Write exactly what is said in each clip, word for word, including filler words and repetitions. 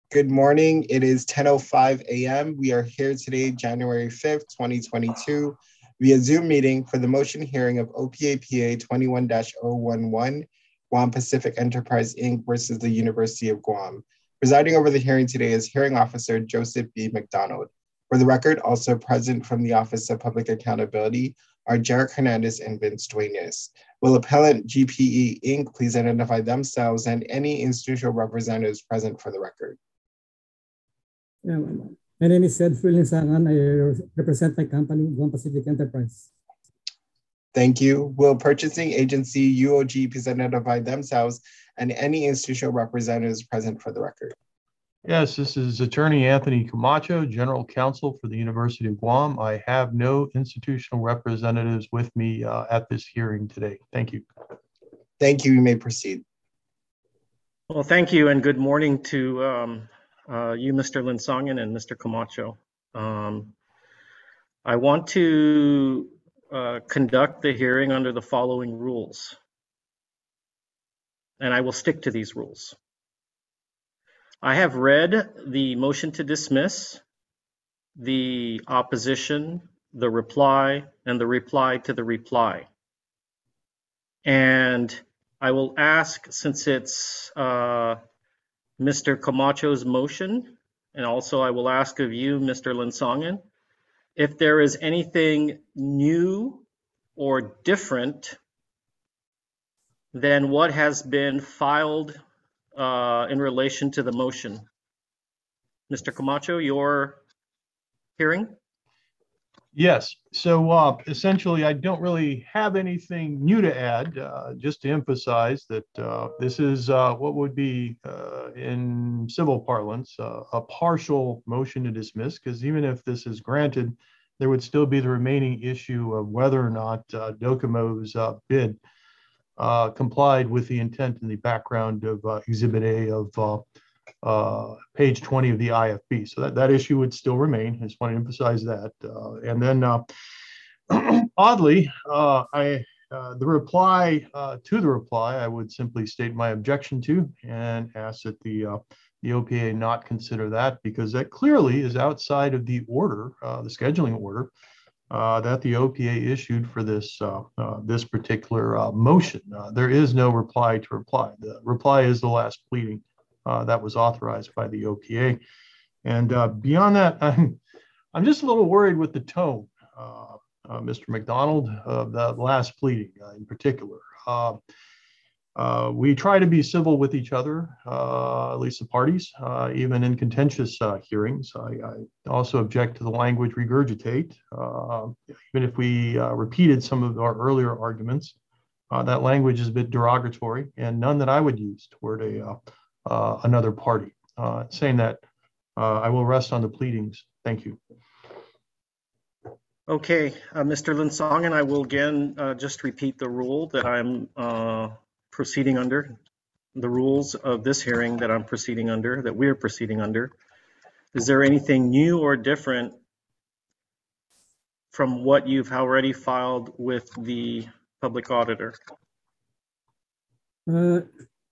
Good morning. It is ten oh five a.m. We are here today, January fifth, twenty twenty-two, via Zoom meeting for the motion hearing of O P A P A twenty-one dash oh one one, Guam Pacific Enterprise, Incorporated versus the University of Guam. Presiding over the hearing today is Hearing Officer Joseph B. McDonald. For the record, also present from the Office of Public Accountability are Jarek Hernandez and Vince Duenas. Will appellant G P E Incorporated please identify themselves and any institutional representatives present for the record? Yeah, my name is Edfril Linsangan. I represent my company, Guam Pacific Enterprise. Thank you. Will purchasing agency U O G please identify themselves and any institutional representatives present for the record? Yes, this is Attorney Anthony Camacho, General Counsel for the University of Guam. I have no institutional representatives with me uh, at this hearing today. Thank you. Thank you. You may proceed. Well, thank you, and good morning to um, uh, you, Mister Linsangan and Mister Camacho. Um, I want to uh, conduct the hearing under the following rules, and I will stick to these rules. I have read the motion to dismiss, the opposition, the reply, and the reply to the reply. And I will ask, since it's uh, Mister Camacho's motion, and also I will ask of you, Mister Linsangan, if there is anything new or different than what has been filed uh, in relation to the motion. Mister Camacho, your hearing? Yes, so uh, essentially I don't really have anything new to add, uh, just to emphasize that uh, this is uh, what would be uh, in civil parlance uh, a partial motion to dismiss, because even if this is granted, there would still be the remaining issue of whether or not uh, DOCOMO's uh, bid uh, complied with the intent in the background of uh, Exhibit A of uh, uh, page twenty of the I F B. So that, that issue would still remain. I just want to emphasize that. Uh, and then uh, oddly, uh, I uh, the reply uh, to the reply, I would simply state my objection to and ask that the uh, the O P A not consider that, because that clearly is outside of the order, uh, the scheduling order uh, that the O P A issued for this uh, uh, this particular uh, motion. Uh, there is no reply to reply. The reply is the last pleading Uh, that was authorized by the O P A. And uh, beyond that, I'm, I'm just a little worried with the tone, uh, uh, Mister McDonald, of the last pleading uh, in particular. Uh, uh, we try to be civil with each other, uh, at least the parties, uh, even in contentious uh, hearings. I, I also object to the language regurgitate. Uh, even if we uh, repeated some of our earlier arguments, uh, that language is a bit derogatory and none that I would use toward a uh, Uh, another party. Uh, saying that, uh, I will rest on the pleadings. Thank you. Okay, uh, Mister Linsangan, I will again uh, just repeat the rule that I'm uh, proceeding under, the rules of this hearing that I'm proceeding under, that we're proceeding under. Is there anything new or different from what you've already filed with the public auditor? Uh,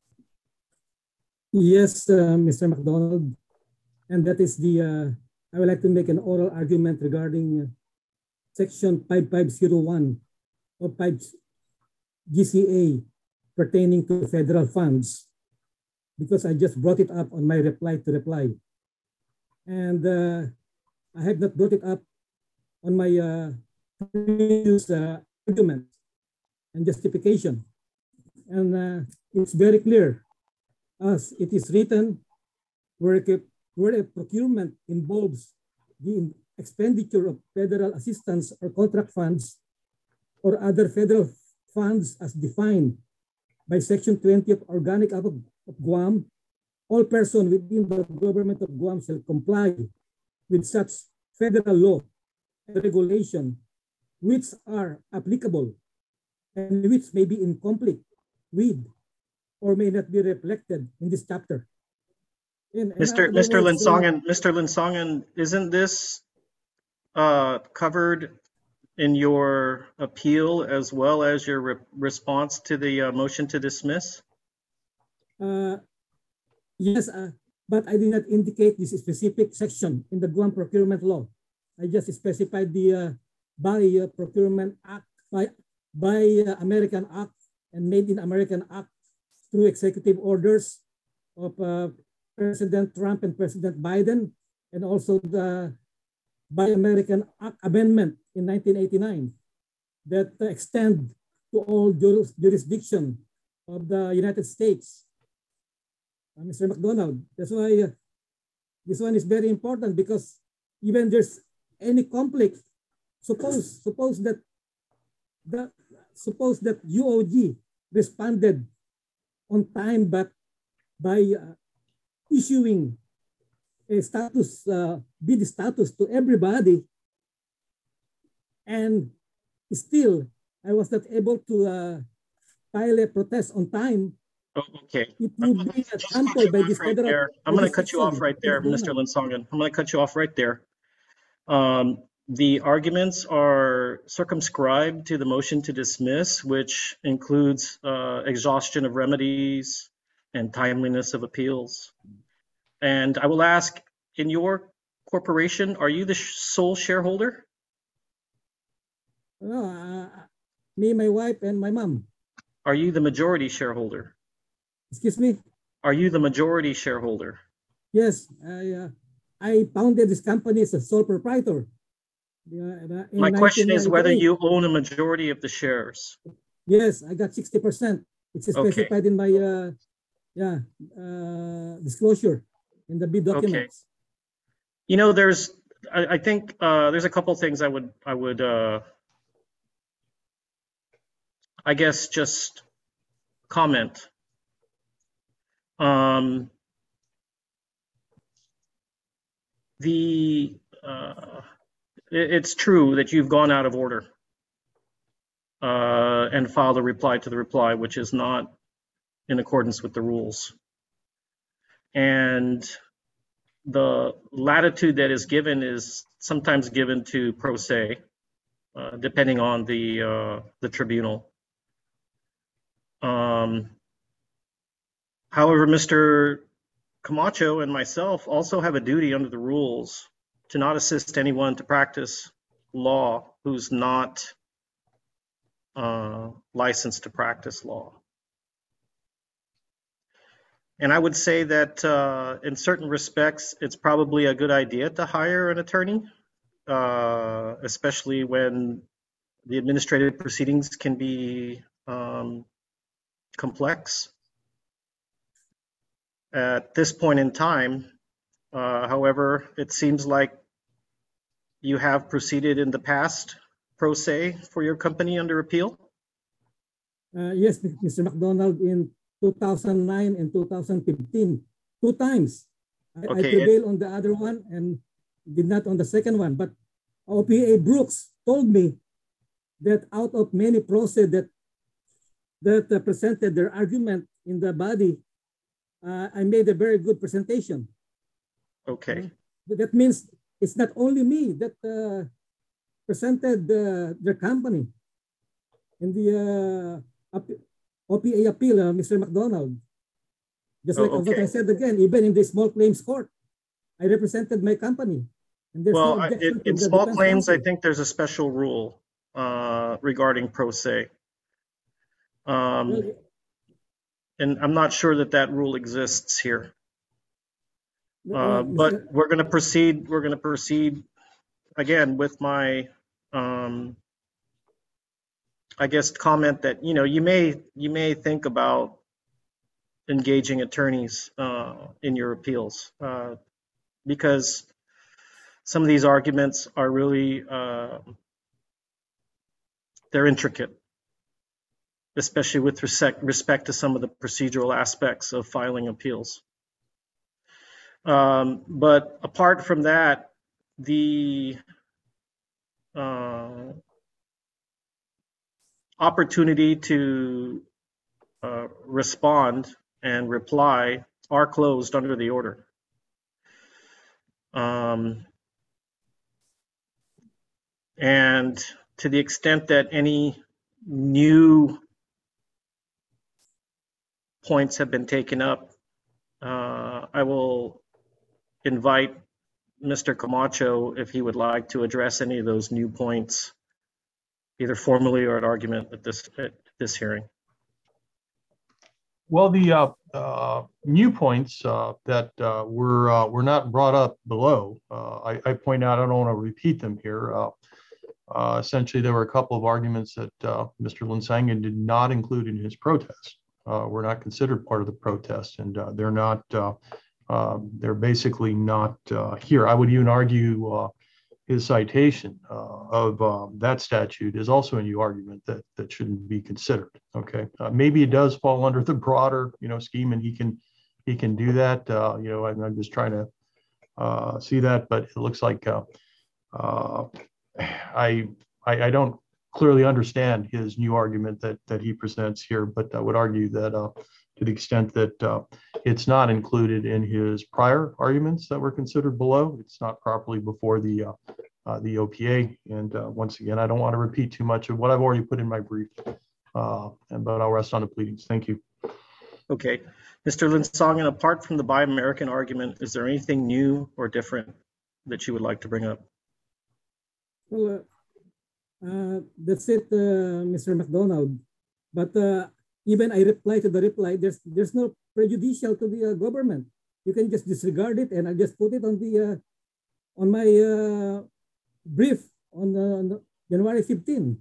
Yes, uh, Mister McDonald, and that is the, uh, I would like to make an oral argument regarding uh, section five five zero one of five G C A pertaining to federal funds, because I just brought it up on my reply to reply. And uh, I have not brought it up on my uh, previous uh, argument and justification. And uh, it's very clear. As it is written, where a, where a procurement involves the expenditure of federal assistance or contract funds or other federal funds as defined by Section twenty of Organic Act of, of Guam, all persons within the government of Guam shall comply with such federal law and regulation which are applicable and which may be in conflict with or may not be reflected in this chapter. In, in Mister other Mister words, uh, Linsangan, Mister Linsangan, isn't this uh, covered in your appeal as well as your re response to the uh, motion to dismiss? Uh, yes, uh, but I did not indicate this specific section in the Guam Procurement Law. I just specified the uh, by uh, Procurement Act, by, by uh, American Act and Made in American Act through executive orders of uh, President Trump and President Biden, and also the Buy American Act Amendment in nineteen eighty-nine that uh, extend to all juris jurisdiction of the United States. Uh, Mister McDonald, that's why uh, this one is very important, because even there's any conflict, suppose suppose that the suppose that U O G responded on time, but by uh, issuing a status, uh, bid status to everybody, and still I was not able to uh, file a protest on time. Oh, okay. It would be Just trampled by this right federal. there. I'm going to cut you off right there, Mister Linsongen. I'm going to cut you off right there. Um, the arguments are circumscribed to the motion to dismiss, which includes uh, exhaustion of remedies and timeliness of appeals. And I will ask, in your corporation, are you the sole shareholder? No, uh, me, my wife, and my mom. Are you the majority shareholder? Excuse me? Are you the majority shareholder? Yes, I, uh, I founded this company as a sole proprietor. Uh, My question is whether you own a majority of the shares. Yes, I got sixty percent. It's specified Okay. in my uh, yeah uh, disclosure in the bid documents. Okay. You know, there's, I, I think uh, there's a couple things I would, I would, uh, I guess, just comment. Um, the, uh, it, it's true that you've gone out of order uh, and filed a reply to the reply, which is not in accordance with the rules. And the latitude that is given is sometimes given to pro se, uh, depending on the uh, the tribunal. Um, however, Mister Camacho and myself also have a duty under the rules to not assist anyone to practice law who's not uh, licensed to practice law. And I would say that uh, in certain respects, it's probably a good idea to hire an attorney, uh, especially when the administrative proceedings can be um, complex. At this point in time, uh, however, it seems like you have proceeded in the past pro se for your company under appeal. Uh, yes, Mister McDonald, in two thousand nine and two thousand fifteen, two times. I, okay. I prevailed on the other one and did not on the second one. But O P A Brooks told me that out of many pro se that that uh, presented their argument in the body, uh, I made a very good presentation. Okay. Uh, that means it's not only me that uh, presented uh, their company in the uh, O P A appeal, uh, Mister McDonald. Just like oh, okay. what I said again, even in the small claims court, I represented my company. And well, no I, in, in small claims, counsel. I think there's a special rule uh, regarding pro se. Um, well, and I'm not sure that that rule exists here. Uh, but we're going to proceed. We're going to proceed again with my, um, I guess, comment that you know you may you may think about engaging attorneys uh, in your appeals uh, because some of these arguments are really uh, they're intricate, especially with respect respect to some of the procedural aspects of filing appeals. Um, but apart from that, the uh, opportunity to uh, respond and reply are closed under the order. Um, and to the extent that any new points have been taken up, uh, I will invite Mister Camacho if he would like to address any of those new points, either formally or at argument at this at this hearing. Well, the uh, uh, new points uh, that uh, were uh, were not brought up below, uh, I, I point out, I don't want to repeat them here. Uh, uh, essentially, there were a couple of arguments that uh, Mister Linsangan did not include in his protest. Uh, were not considered part of the protest, and uh, they're not. Uh, uh, they're basically not uh, here. I would even argue uh, his citation uh, of uh, that statute is also a new argument that that shouldn't be considered. Okay, uh, maybe it does fall under the broader, you know, scheme, and he can he can do that. Uh, you know, I'm, I'm just trying to uh, see that, but it looks like uh, uh, I, I I don't clearly understand his new argument that that he presents here, but I would argue that uh, to the extent that uh, it's not included in his prior arguments that were considered below, it's not properly before the uh, uh, the O P A. And uh, once again, I don't want to repeat too much of what I've already put in my brief, uh, and but I'll rest on the pleadings. Thank you. Okay, Mister Linsangan, apart from the Buy American argument, is there anything new or different that you would like to bring up? Well, uh, uh, that's it, uh, Mister McDonald. But uh, even I reply to the reply, there's there's no prejudicial to the uh, government. You can just disregard it, and I just put it on the uh, on my uh, brief on, uh, on the January fifteenth.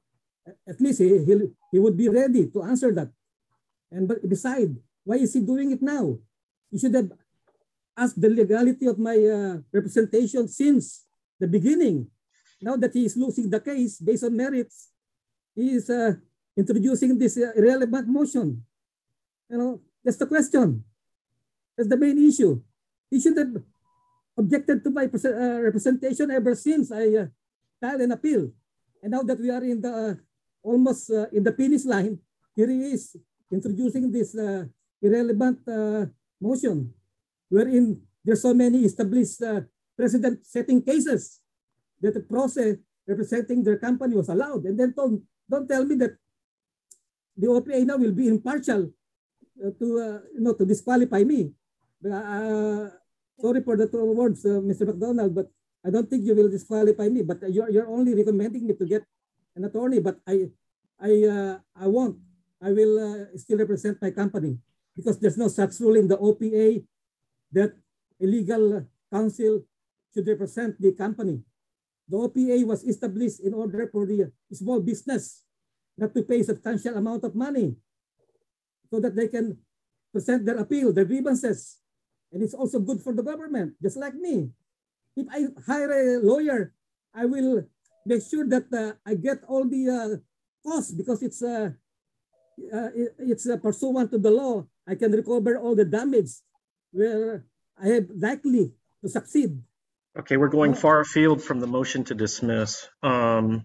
At least he he he would be ready to answer that. And but beside, why is he doing it now? He should have asked the legality of my uh, representation since the beginning. Now that he is losing the case based on merits, he is uh, introducing this uh, irrelevant motion. You know, that's the question. That's the main issue. He should have objected to my uh, representation ever since I uh, filed an appeal. And now that we are in the uh, almost uh, in the finish line, here he is introducing this uh, irrelevant uh, motion, wherein there's so many established uh, precedent-setting cases that the process representing their company was allowed. And then don't, don't tell me that the O P A now will be impartial uh, to uh, you know to disqualify me. Uh, sorry for the two words, uh, Mister McDonald, but I don't think you will disqualify me. But you're you're only recommending me to get an attorney. But I I uh, I won't. I will uh, still represent my company because there's no such rule in the O P A that a legal counsel should represent the company. The O P A was established in order for the small business not to pay substantial amount of money so that they can present their appeal, their grievances. And it's also good for the government, just like me. If I hire a lawyer, I will make sure that uh, I get all the uh, costs because it's uh, uh, it, it's uh, pursuant to the law. I can recover all the damage where I have likely to succeed. Okay, we're going far afield from the motion to dismiss. Um,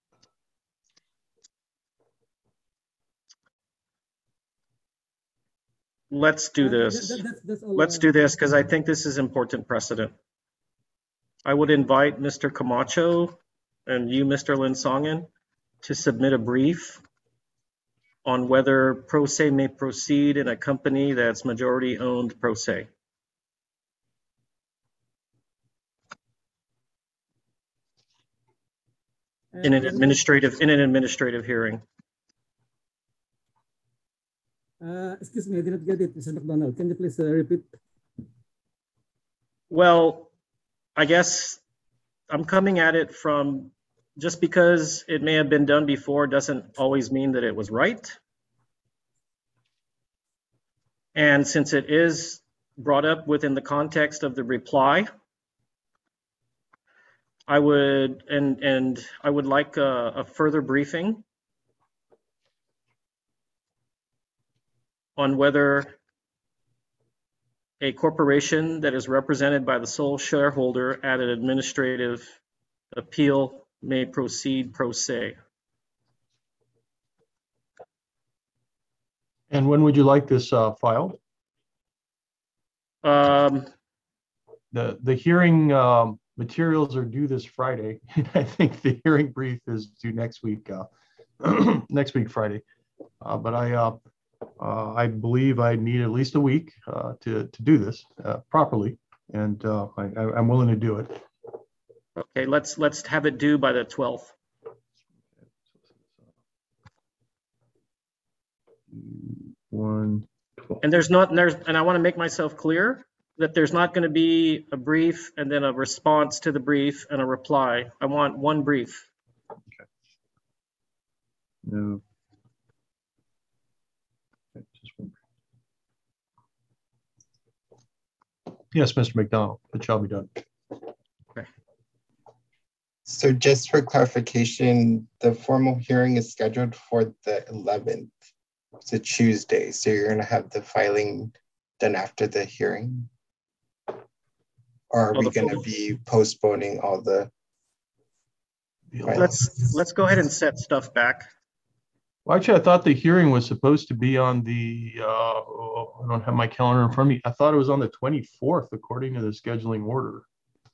let's do this. That, that, that's all, let's uh, do this because I think this is important precedent. I would invite Mister Camacho and you, Mister Linsangan, to submit a brief on whether pro se may proceed in a company that's majority owned pro se. In an administrative in an administrative hearing. Uh, excuse me, I did not get it, Mister McDonald. Can you please uh, repeat? Well, I guess I'm coming at it from just because it may have been done before doesn't always mean that it was right. And since it is brought up within the context of the reply, I would and and I would like a, a further briefing on whether a corporation that is represented by the sole shareholder at an administrative appeal may proceed pro se. And when would you like this uh, filed? Um, the the hearing um, materials are due this Friday. I think the hearing brief is due next week, uh, next week Friday. Uh, but I uh, uh, I believe I need at least a week uh, to to do this uh, properly. and uh, I, I- I'm willing to do it. Okay, let's, let's have it due by the twelfth. One, twelve. And there's not, and there's, and I want to make myself clear that there's not going to be a brief and then a response to the brief and a reply. I want one brief. No. Okay, just one. Yes, Mister McDonald, it shall be done. So just for clarification, the formal hearing is scheduled for the eleventh. It's a Tuesday, so you're gonna have the filing done after the hearing? Or are Oh, we the gonna full- be postponing all the? Let's, let's go ahead and set stuff back. Well, actually, I thought the hearing was supposed to be on the, uh, oh, I don't have my calendar in front of me. I thought it was on the twenty-fourth, according to the scheduling order.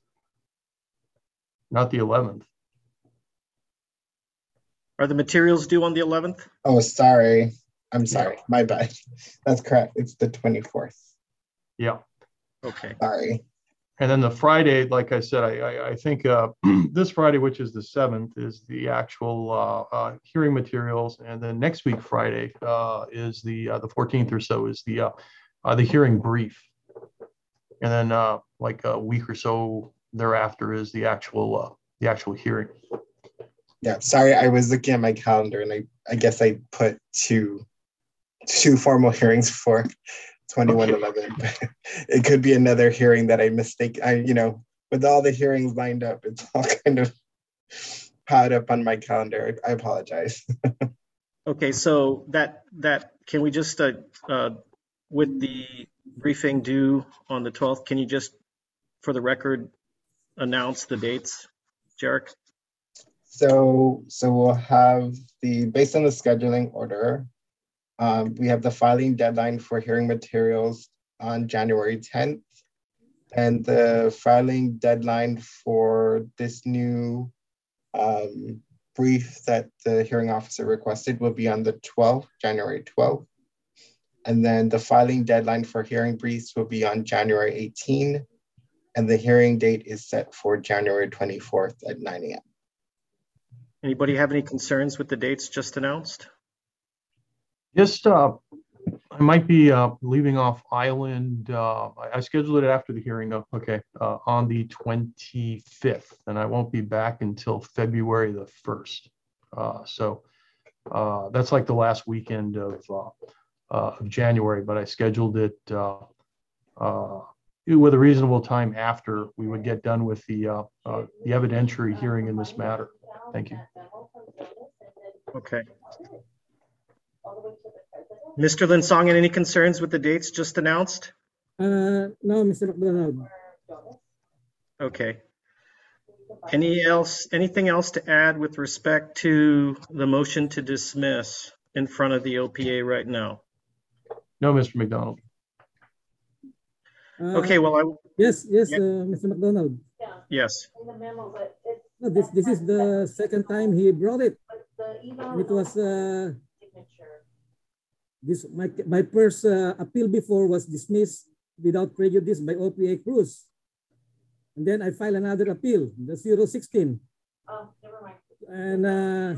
Not the eleventh. Are the materials due on the eleventh? Oh, sorry. I'm sorry. My bad. That's correct. It's the twenty-fourth. Yeah. Okay. Sorry. And then the Friday, like I said, I, I, I think uh, this Friday, which is the seventh, is the actual uh, uh, hearing materials. And then next week, Friday, uh, is the uh, the fourteenth or so is the uh, uh, the hearing brief. And then uh, like a week or so thereafter is the actual uh, the actual hearing. Yeah, sorry. I was looking at my calendar and I, I guess I put two two formal hearings for twenty-one eleven. Okay. It could be another hearing that I mistake. I, you know, with all the hearings lined up, it's all kind of piled up on my calendar. I, I apologize. Okay, so that, that, can we just, uh, uh, with the briefing due on the twelfth, can you just, for the record, announce the dates, Jarek? So, so we'll have the, based on the scheduling order, um, we have the filing deadline for hearing materials on January tenth. And the filing deadline for this new um, brief that the hearing officer requested will be on the twelfth, January twelfth. And then the filing deadline for hearing briefs will be on January eighteenth. And the hearing date is set for January twenty-fourth at nine A M Anybody have any concerns with the dates just announced? Just, uh, I might be uh, leaving off island. Uh, I, I scheduled it after the hearing, though. Okay, uh, on the twenty-fifth, and I won't be back until February the first. Uh, so uh, that's like the last weekend of, uh, uh, of January, but I scheduled it uh, uh, with a reasonable time after we would get done with the uh, uh, the evidentiary hearing in this matter. Thank you. Okay. Mister Linsongen, any concerns with the dates just announced? Uh, no, Mister McDonald. Okay. Any else, anything else to add with respect to the motion to dismiss in front of the O P A right now? No, Mister McDonald. Uh, Okay, well, I, Yes, yes, Yep. uh, Mister McDonald. yes. No, this this is the second time he brought it. And it was uh, this my my first uh, appeal before was dismissed without prejudice by O P A Cruz, and then I filed another appeal, the zero sixteen. Oh, never mind. And uh,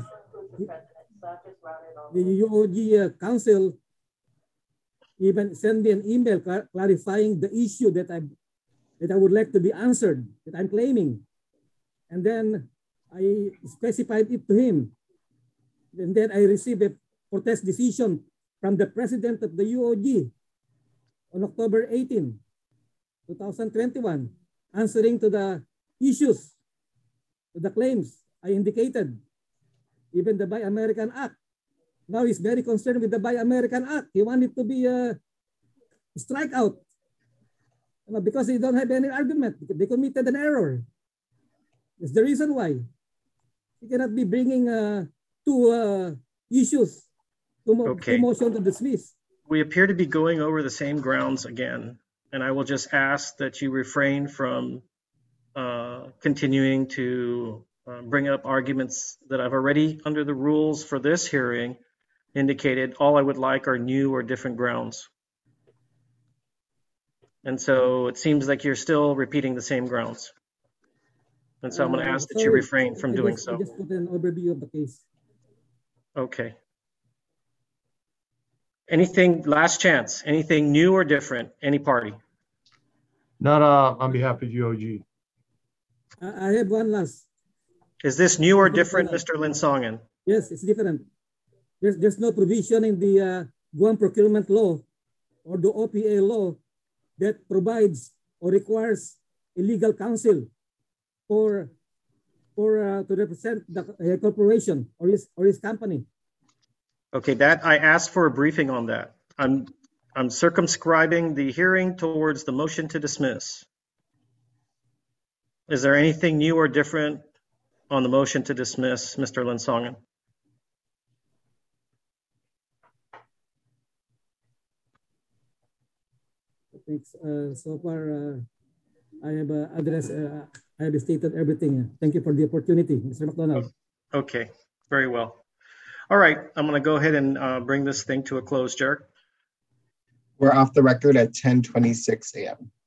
the The U O G uh, council even sent me an email clar clarifying the issue that I that I would like to be answered, that I'm claiming. And then I specified it to him. And then I received a protest decision from the president of the U O G on October eighteenth, two thousand twenty-one, answering to the issues, to the claims I indicated, even the Buy American Act. Now he's very concerned with the Buy American Act. He wanted to be a strikeout because they don't have any argument. They committed an error. That's the reason why. You cannot be bringing uh, two uh, issues, two, mo Okay. two motion to dismiss. We appear to be going over the same grounds again, and I will just ask that you refrain from uh, continuing to uh, bring up arguments that I've already, under the rules for this hearing, indicated all I would like are new or different grounds. And so it seems like you're still repeating the same grounds. And so I'm going to Uh, ask that you sorry, refrain from I doing just, I so. just put an overview of the case. Okay. Anything, last chance, anything new or different, any party? Not uh, on behalf of U O G. I, I have one last. Is this new or Mister different, McDonald. Mister Linsongan? Yes, it's different. There's, there's no provision in the uh, Guam procurement law or the O P A law that provides or requires a legal counsel for, for uh, to represent the uh, corporation or his, or his company. Okay, that I asked for a briefing on that. I'm I'm circumscribing the hearing towards the motion to dismiss. Is there anything new or different on the motion to dismiss, Mister Linsongan? I think uh, so far uh, I have uh, addressed, uh, I have stated everything. Thank you for the opportunity, Mister McDonald. Okay, very well. All right, I'm going to go ahead and uh, bring this thing to a close, Jarek. We're off the record at ten twenty-six a m